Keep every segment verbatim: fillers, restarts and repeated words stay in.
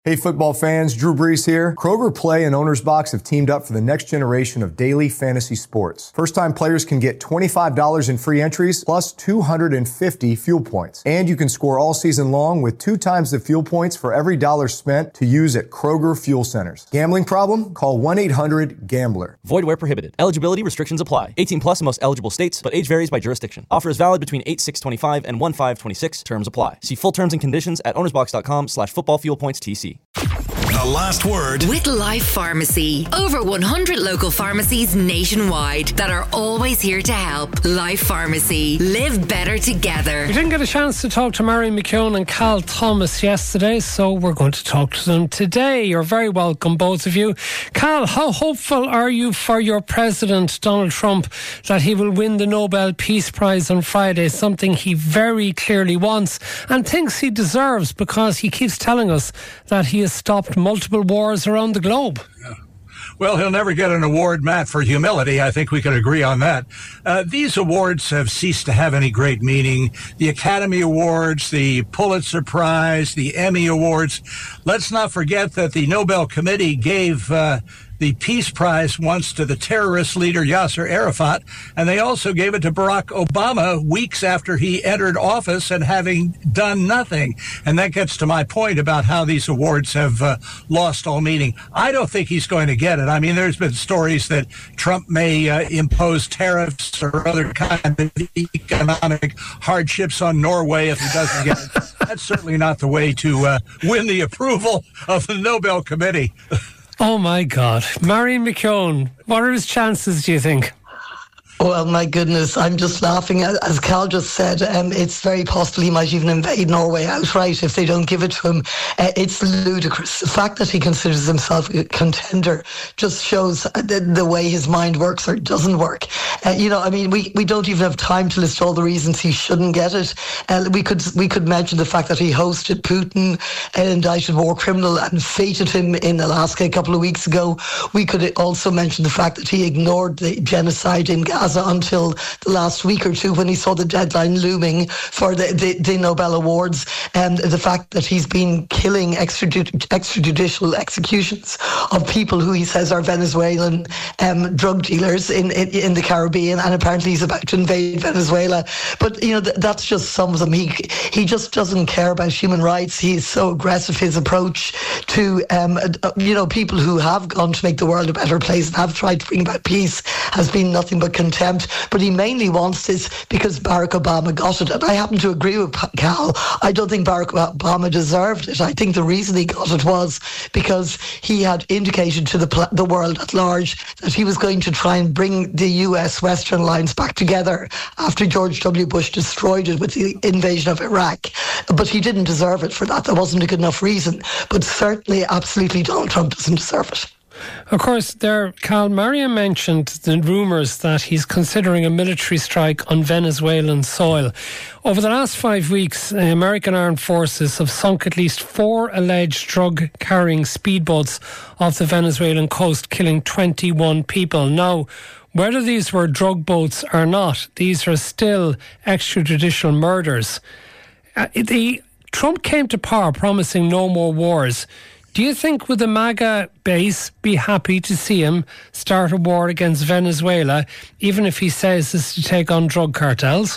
Hey football fans, Drew Brees here. Kroger Play and Owner's Box have teamed up for the next generation of daily fantasy sports. First-time players can get twenty-five dollars in free entries plus two hundred fifty fuel points. And you can score all season long with two times the fuel points for every dollar spent to use at Kroger Fuel Centers. Gambling problem? Call one eight hundred gambler. Void where prohibited. Eligibility restrictions apply. eighteen plus in most eligible states, but age varies by jurisdiction. Offer is valid between eight six twenty-five and one five twenty-six. Terms apply. See full terms and conditions at ownersbox.com slash football fuel points TC. The last word with Life Pharmacy. Over one hundred local pharmacies nationwide that are always here to help. Life Pharmacy. Live better together. We didn't get a chance to talk to Marion McKeown and Cal Thomas yesterday, so we're going to talk to them today. You're very welcome, both of you. Cal, how hopeful are you for your president, Donald Trump, that he will win the Nobel Peace Prize on Friday, something he very clearly wants and thinks he deserves, because he keeps telling us that he has stopped multiple wars around the globe? Yeah. Well, he'll never get an award, Matt, for humility. I think we can agree on that. Uh, these awards have ceased to have any great meaning. The Academy Awards, the Pulitzer Prize, the Emmy Awards. Let's not forget that the Nobel Committee gave uh, the Peace Prize once to the terrorist leader Yasser Arafat, and they also gave it to Barack Obama weeks after he entered office and having done nothing. And that gets to my point about how these awards have uh, lost all meaning. I don't think he's going to get it. I mean, there's been stories that Trump may uh, impose tariffs or other kind of economic hardships on Norway if he doesn't get it. That's certainly not the way to uh, win the approval of the Nobel Committee. Oh my God. Marion McKeown, what are his chances, do you think? Well, my goodness, I'm just laughing. As Cal just said, um, it's very possible he might even invade Norway outright if they don't give it to him. Uh, it's ludicrous. The fact that he considers himself a contender just shows the, the way his mind works or doesn't work. Uh, you know, I mean, we, we don't even have time to list all the reasons he shouldn't get it. Uh, we could we could mention the fact that he hosted Putin, an indicted war criminal, and feted him in Alaska a couple of weeks ago. We could also mention the fact that he ignored the genocide in Gaza until the last week or two when he saw the deadline looming for the, the, the Nobel Awards, and the fact that he's been killing extrajud- extrajudicial executions of people who he says are Venezuelan um, drug dealers in, in in the Caribbean, and apparently he's about to invade Venezuela. But, you know, th- that's just some of them. He, he just doesn't care about human rights. He's so aggressive. His approach to, um, uh, you know, people who have gone to make the world a better place and have tried to bring about peace has been nothing but contempt. But he mainly wants this because Barack Obama got it. And I happen to agree with Cal. I don't think Barack Obama deserved it. I think the reason he got it was because he had indicated to the pl- the world at large that he was going to try and bring the U S Western alliance back together after George W. Bush destroyed it with the invasion of Iraq. But he didn't deserve it for that. That wasn't a good enough reason. But certainly, absolutely, Donald Trump doesn't deserve it. Of course, there, Cal, Mariam mentioned the rumours that he's considering a military strike on Venezuelan soil. Over the last five weeks, the American armed forces have sunk at least four alleged drug-carrying speedboats off the Venezuelan coast, killing twenty-one people. Now, whether these were drug boats or not, these are still extrajudicial murders. Uh, the, Trump came to power promising no more wars. Do you think would the MAGA base be happy to see him start a war against Venezuela, even if he says this to take on drug cartels?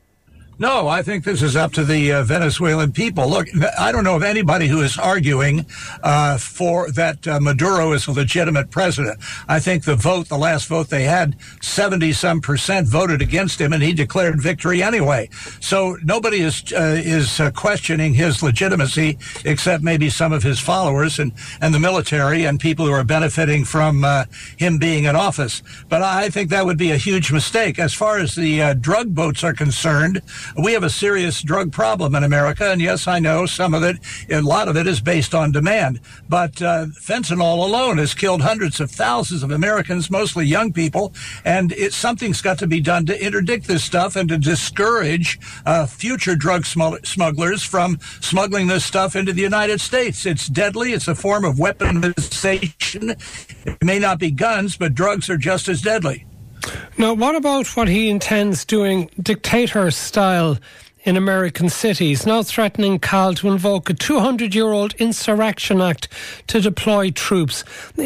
No, I think this is up to the uh, Venezuelan people. Look, I don't know of anybody who is arguing uh, for that uh, Maduro is a legitimate president. I think the vote, the last vote they had, seventy-some percent voted against him, and he declared victory anyway. So nobody is uh, is uh, questioning his legitimacy, except maybe some of his followers and, and the military and people who are benefiting from uh, him being in office. But I think that would be a huge mistake. As far as the uh, drug boats are concerned, we have a serious drug problem in America, and yes, I know some of it, a lot of it is based on demand, but uh, fentanyl alone has killed hundreds of thousands of Americans, mostly young people, and it, something's got to be done to interdict this stuff and to discourage uh, future drug smugglers from smuggling this stuff into the United States. It's deadly. It's a form of weaponization. It may not be guns, but drugs are just as deadly. Now, what about what he intends doing dictator style in American cities, now threatening Cal to invoke a two hundred year old Insurrection Act to deploy troops.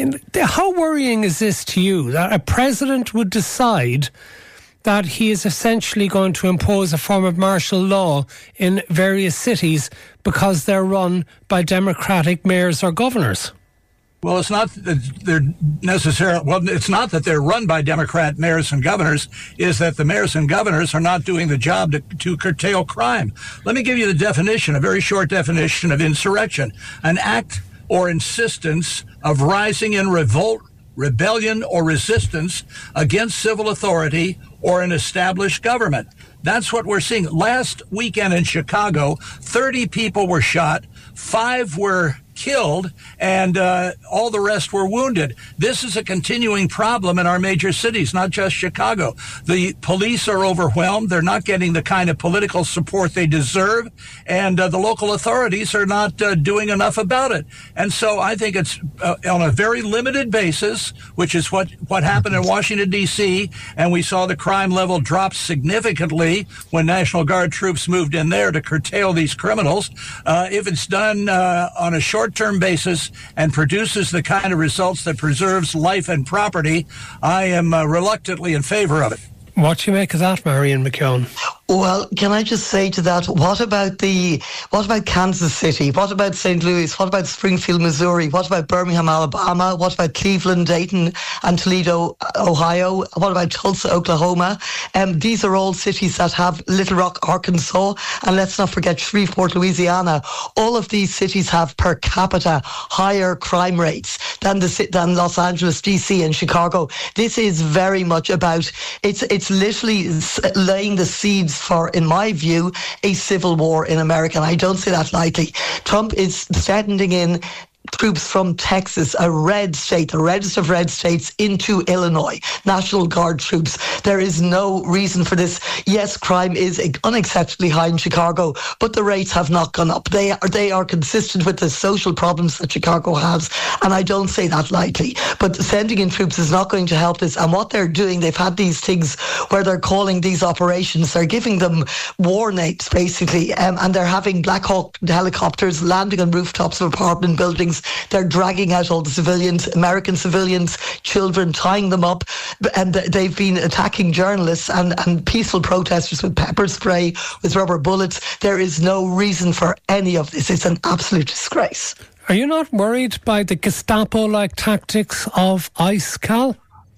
How worrying is this to you, that a president would decide that he is essentially going to impose a form of martial law in various cities because they're run by Democratic mayors or governors? Well, it's not that they're necessarily, well, it's not that they're run by Democrat mayors and governors, is that the mayors and governors are not doing the job to, to curtail crime. Let me give you the definition, a very short definition of insurrection. An act or insistence of rising in revolt, rebellion, or resistance against civil authority or an established government. That's what we're seeing. Last weekend in Chicago, thirty people were shot, five were killed, and uh, all the rest were wounded. This is a continuing problem in our major cities, not just Chicago. The police are overwhelmed. They're not getting the kind of political support they deserve, and uh, the local authorities are not uh, doing enough about it. And so I think it's uh, on a very limited basis, which is what, what happened in Washington, D C, and we saw the crime level drop significantly when National Guard troops moved in there to curtail these criminals. Uh, if it's done uh, on a short term basis and produces the kind of results that preserves life and property, I am uh, reluctantly in favor of it. What do you make of that, Marion McKeown? Well, can I just say to that, what about the, what about Kansas City? What about Saint Louis? What about Springfield, Missouri? What about Birmingham, Alabama? What about Cleveland, Dayton, and Toledo, Ohio? What about Tulsa, Oklahoma? Um, these are all cities that have Little Rock, Arkansas, and let's not forget Shreveport, Louisiana. All of these cities have per capita higher crime rates than the than Los Angeles, D C, and Chicago. This is very much about, it's it's literally laying the seeds for, in my view, a civil war in America. And I don't say that lightly. Trump is sending in troops from Texas, a red state, the reddest of red states, into Illinois, National Guard troops. There is no reason for this. Yes, crime is unacceptably high in Chicago, but the rates have not gone up. They are they are consistent with the social problems that Chicago has, and I don't say that lightly. But sending in troops is not going to help this. And what they're doing, they've had these things where they're calling these operations, they're giving them war names, basically, um, and they're having Black Hawk helicopters landing on rooftops of apartment buildings. They're dragging out all the civilians, American civilians, children, tying them up, and they've been attacking journalists and, and peaceful protesters with pepper spray, with rubber bullets. There is no reason for any of this. It's an absolute disgrace. Are you not worried by the Gestapo-like tactics of ICE, Cal?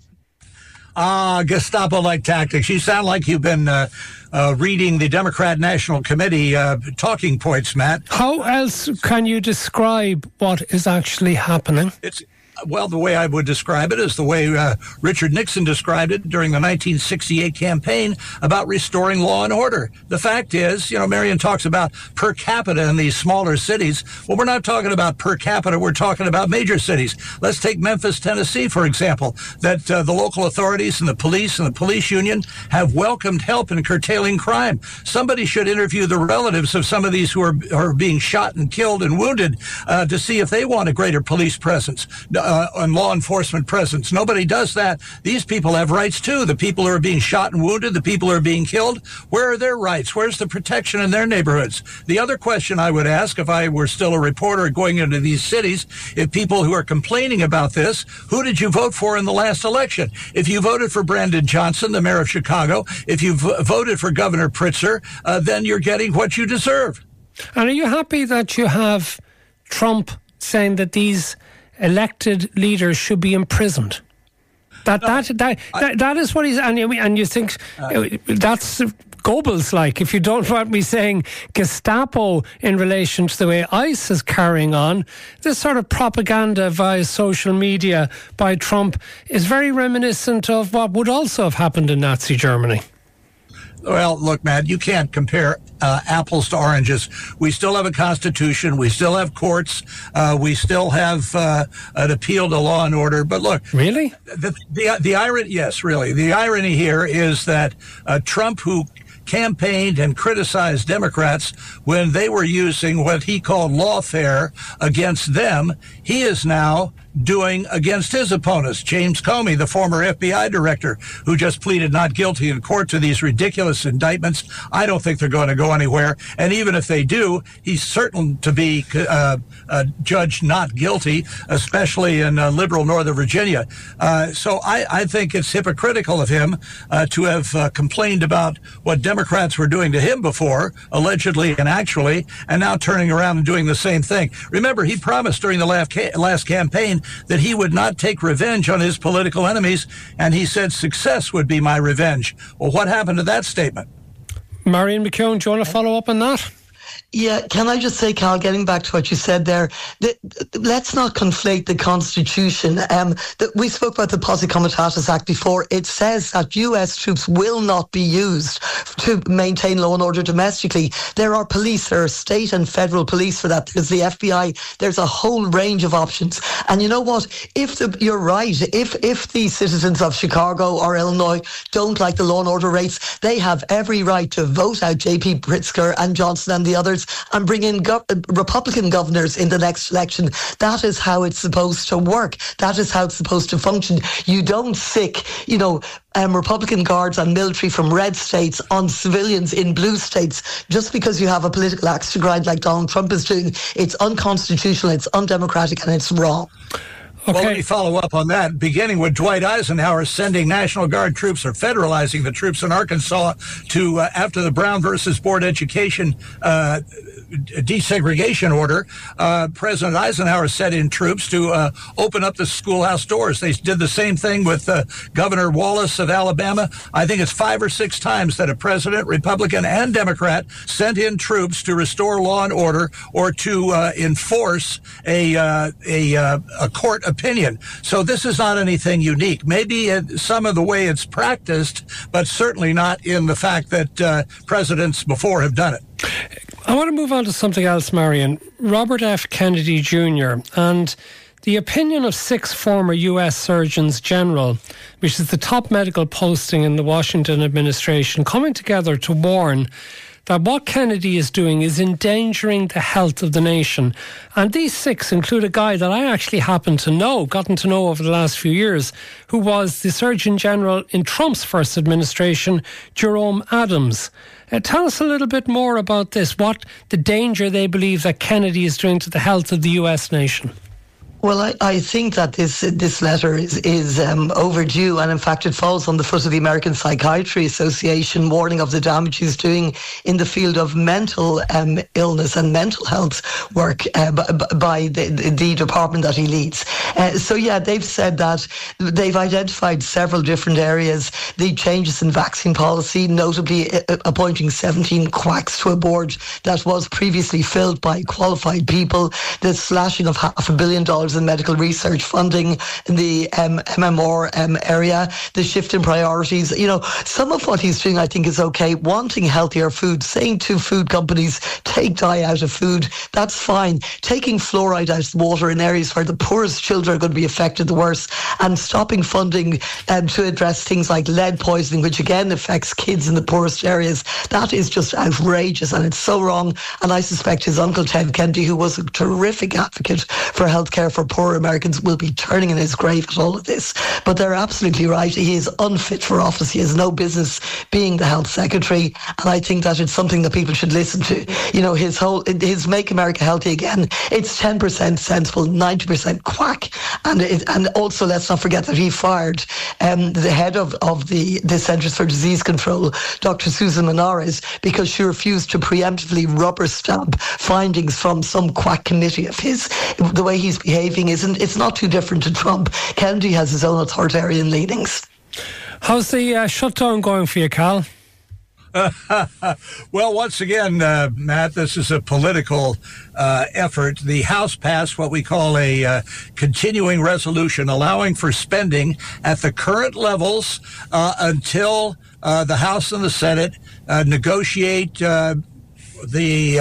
Ah, Gestapo-like tactics. You sound like you've been uh, uh, reading the Democrat National Committee uh, talking points, Matt. How else can you describe what is actually happening? It's Well, the way I would describe it is the way uh, Richard Nixon described it during the nineteen sixty-eight campaign about restoring law and order. The fact is, you know, Marion talks about per capita in these smaller cities. Well, we're not talking about per capita. We're talking about major cities. Let's take Memphis, Tennessee, for example, that uh, the local authorities and the police and the police union have welcomed help in curtailing crime. Somebody should interview the relatives of some of these who are, are being shot and killed and wounded uh, to see if they want a greater police presence. Uh, and law enforcement presence. Nobody does that. These people have rights too. The people who are being shot and wounded, the people who are being killed, where are their rights? Where's the protection in their neighborhoods? The other question I would ask if I were still a reporter going into these cities, if people who are complaining about this, who did you vote for in the last election? If you voted for Brandon Johnson, the mayor of Chicago, if you v- voted for Governor Pritzker, uh, then you're getting what you deserve. And are you happy that you have Trump saying that these elected leaders should be imprisoned? That no, that that, I, that that is what he's and you, and you think uh, that's Goebbels like. If you don't want me saying Gestapo in relation to the way ICE is carrying on, this sort of propaganda via social media by Trump is very reminiscent of what would also have happened in Nazi Germany. Well, look, Matt, you can't compare uh, apples to oranges. We still have a constitution. We still have courts. Uh, we still have uh, an appeal to law and order. But look, really, the the, the irony, yes, really, the irony here is that uh, Trump, who campaigned and criticized Democrats when they were using what he called lawfare against them, he is now doing against his opponents. James Comey, the former F B I director, who just pleaded not guilty in court to these ridiculous indictments. I don't think they're going to go anywhere. And even if they do, he's certain to be uh, uh, judged not guilty, especially in uh, liberal Northern Virginia. Uh, so I, I think it's hypocritical of him uh, to have uh, complained about what Democrats were doing to him before, allegedly and actually, and now turning around and doing the same thing. Remember, he promised during the last, ca- last campaign that he would not take revenge on his political enemies, and he said success would be my revenge. Well, what happened to that statement? Marion McKeown, do you want to follow up on that? Yeah, can I just say, Cal, getting back to what you said there, the, the, let's not conflate the Constitution. Um, the, we spoke about the Posse Comitatus Act before. It says that U S troops will not be used to maintain law and order domestically. There are police, there are state and federal police for that. There's the F B I. There's a whole range of options. And you know what? If the, you're right, if if the citizens of Chicago or Illinois don't like the law and order rates, they have every right to vote out J P Pritzker and Johnson and the others and bring in go- Republican governors in the next election. That is how it's supposed to work. That is how it's supposed to function. You don't sick, you know, um, Republican guards and military from red states on civilians in blue states just because you have a political axe to grind like Donald Trump is doing. It's unconstitutional, it's undemocratic, and it's wrong. Okay. Well, let me follow up on that, beginning with Dwight Eisenhower sending National Guard troops or federalizing the troops in Arkansas to, uh, after the Brown versus Board education uh, desegregation order, uh, President Eisenhower set in troops to uh, open up the schoolhouse doors. They did the same thing with uh, Governor Wallace of Alabama. I think it's five or six times that a president, Republican and Democrat, sent in troops to restore law and order or to uh, enforce a, uh, a, uh, a court opinion. So this is not anything unique. Maybe it, some of the way it's practiced, but certainly not in the fact that uh, presidents before have done it. I want to move on to something else, Marion. Robert F. Kennedy Junior and the opinion of six former U S Surgeons General, which is the top medical posting in the Washington administration, coming together to warn that what Kennedy is doing is endangering the health of the nation. And these six include a guy that I actually happen to know, gotten to know over the last few years, who was the Surgeon General in Trump's first administration, Jerome Adams. Uh, tell us a little bit more about this, what the danger they believe that Kennedy is doing to the health of the U S nation. Well, I, I think that this this letter is is um, overdue, and in fact, it falls on the foot of the American Psychiatry Association warning of the damage he's doing in the field of mental um, illness and mental health work uh, by, by the, the department that he leads. Uh, so, yeah, they've said that they've identified several different areas. The changes in vaccine policy, notably uh, appointing seventeen quacks to a board that was previously filled by qualified people, the slashing of half a billion dollars in medical research funding in the um, M M R um, area, the shift in priorities. You know, some of what he's doing I think is okay. Wanting healthier food, saying to food companies, take dye out of food, that's fine. Taking fluoride out of water in areas where the poorest children are going to be affected the worst, and stopping funding um, to address things like lead poisoning, which again affects kids in the poorest areas. That is just outrageous, and it's so wrong. And I suspect his uncle Ted Kennedy, who was a terrific advocate for healthcare for poor Americans, will be turning in his grave at all of this. But they're absolutely right. He is unfit for office. He has no business being the health secretary. And I think that it's something that people should listen to. You know, his whole, his Make America Healthy Again, it's ten percent sensible, ninety percent quack. And it, and also let's not forget that he fired um, the head of, of the, the Centers for Disease Control, Doctor Susan Menares, because she refused to preemptively rubber stamp findings from some quack committee of his. The way he's behaving isn't, it's not too different to Trump. Kennedy has his own authoritarian leanings. How's the uh, shutdown going for you, Cal? Well, once again, uh, Matt, this is a political uh, effort. The House passed what we call a uh, continuing resolution allowing for spending at the current levels uh, until uh, the House and the Senate uh, negotiate uh, the uh,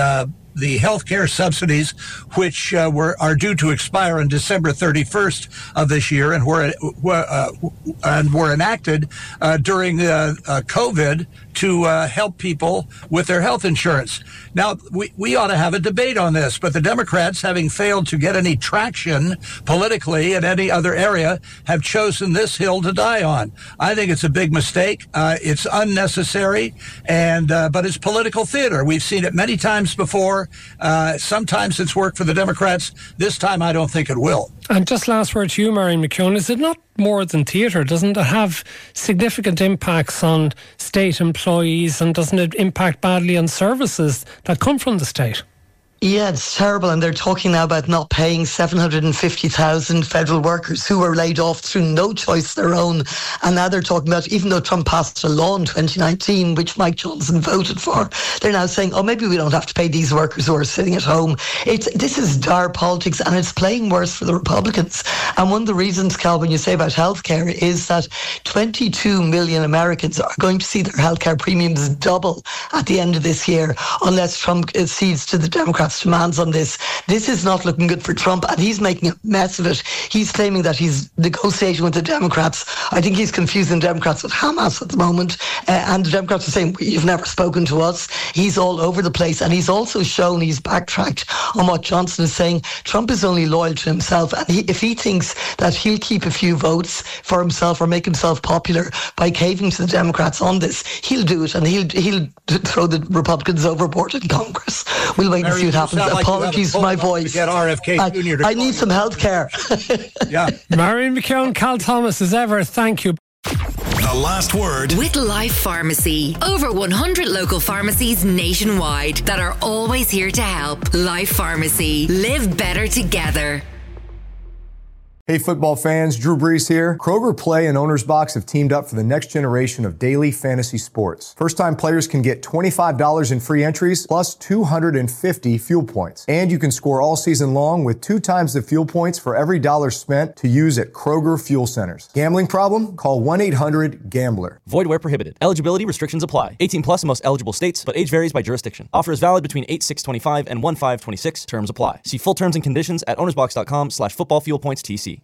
the health care subsidies, which uh, were are due to expire on December thirty-first of this year, and were uh, and were enacted uh, during uh, uh, COVID to uh, help people with their health insurance. Now, we, we ought to have a debate on this, but the Democrats, having failed to get any traction politically in any other area, have chosen this hill to die on. I think it's a big mistake. Uh, it's unnecessary, and uh, but it's political theater. We've seen it many times before. Uh, sometimes it's worked for the Democrats. This time, I don't think it will. And just last word to you, Marion McKeown, is it not more than theatre? Doesn't it have significant impacts on state employees, and doesn't it impact badly on services that come from the state? Yeah, it's terrible. And they're talking now about not paying seven hundred fifty thousand federal workers who were laid off through no choice of their own. And now they're talking about, even though Trump passed a law in twenty nineteen, which Mike Johnson voted for, they're now saying, oh, maybe we don't have to pay these workers who are sitting at home. It's This is dire politics, and it's playing worse for the Republicans. And one of the reasons, Cal, when you say about healthcare, is that twenty-two million Americans are going to see their healthcare premiums double at the end of this year, unless Trump cedes to the Democrats' demands on this. This is not looking good for Trump, and he's making a mess of it. He's claiming that he's negotiating with the Democrats. I think he's confusing the Democrats with Hamas at the moment, uh, and the Democrats are saying, you've never spoken to us. He's all over the place, and he's also shown he's backtracked on what Johnson is saying. Trump is only loyal to himself, and he, if he thinks that he'll keep a few votes for himself or make himself popular by caving to the Democrats on this, he'll do it, and he'll he'll throw the Republicans overboard in Congress. We'll wait and see what happens. Like Apologies for my voice. Get R F K I, Junior to I need some health care. Yeah. Marion McKeown, Cal Thomas, as ever, thank you. The last word with Life Pharmacy. Over one hundred local pharmacies nationwide that are always here to help. Life Pharmacy. Live better together. Hey football fans, Drew Brees here. Kroger Play and Owner's Box have teamed up for the next generation of daily fantasy sports. First-time players can get twenty-five dollars in free entries plus two hundred fifty fuel points. And you can score all season long with two times the fuel points for every dollar spent to use at Kroger Fuel Centers. Gambling problem? Call one eight hundred gambler. Void where prohibited. Eligibility restrictions apply. eighteen plus in most eligible states, but age varies by jurisdiction. Offer is valid between eight six twenty-five and one five twenty-six. Terms apply. See full terms and conditions at ownersbox dot com slash football fuel points T C.